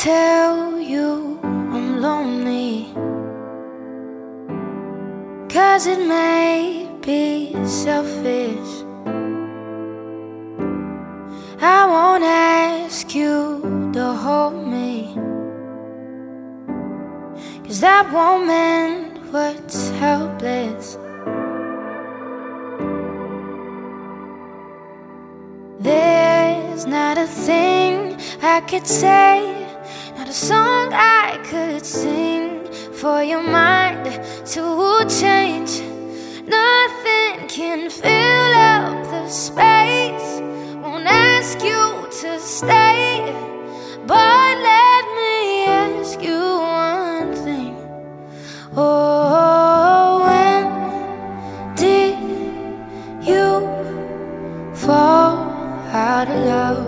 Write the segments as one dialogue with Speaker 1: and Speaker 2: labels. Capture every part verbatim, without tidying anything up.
Speaker 1: tell you I'm lonely, 'cause it may be selfish. I won't ask you to hold me, 'cause that won't mend what's helpless. There's not a thing I could say, not a song I could sing for your mind to change. Nothing can fill up the space. Won't ask you to stay, but let me ask you one thing. Oh, when did you fall out of love?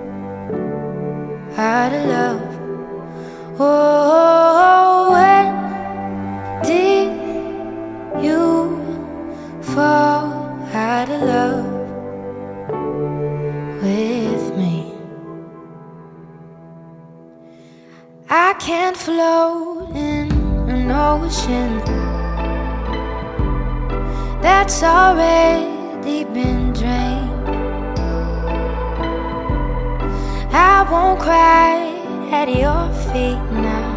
Speaker 1: Out of love. Oh, when did you fall out of love with me? I can't float in an ocean that's already been drained. I won't cry at your feet now.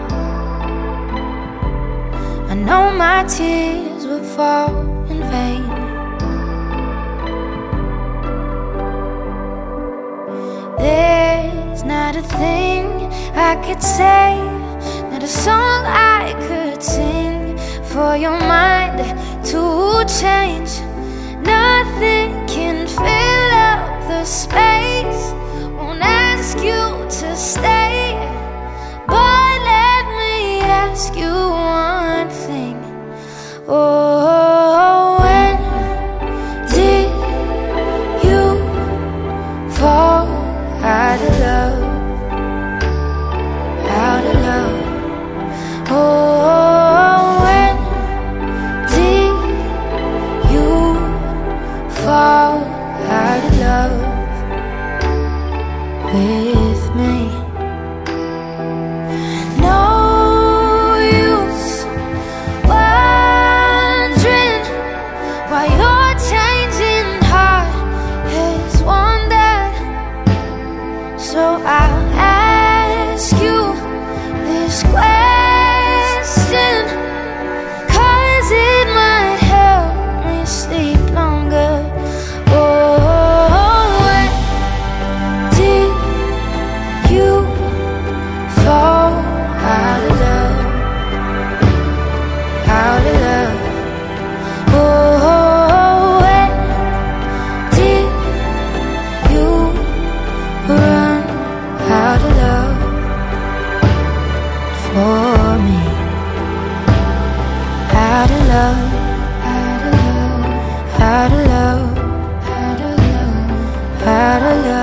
Speaker 1: I know my tears will fall in vain. There's not a thing I could say, not a song I could sing for your mind to change. Nothing can fill up the space. Won't ask you to stay, but let me ask you one thing. Oh, when did you fall out of love? Out of love. Oh, when did you fall out of love with me? No use wondering why your changing heart has wandered. So I'll ask you this question, 'cause it might help me sleep longer. Oh, when did you fall out of love? Out of love. Oh, when did you run out of love for me? Out of love, out of love, out of love, out of love, out of love.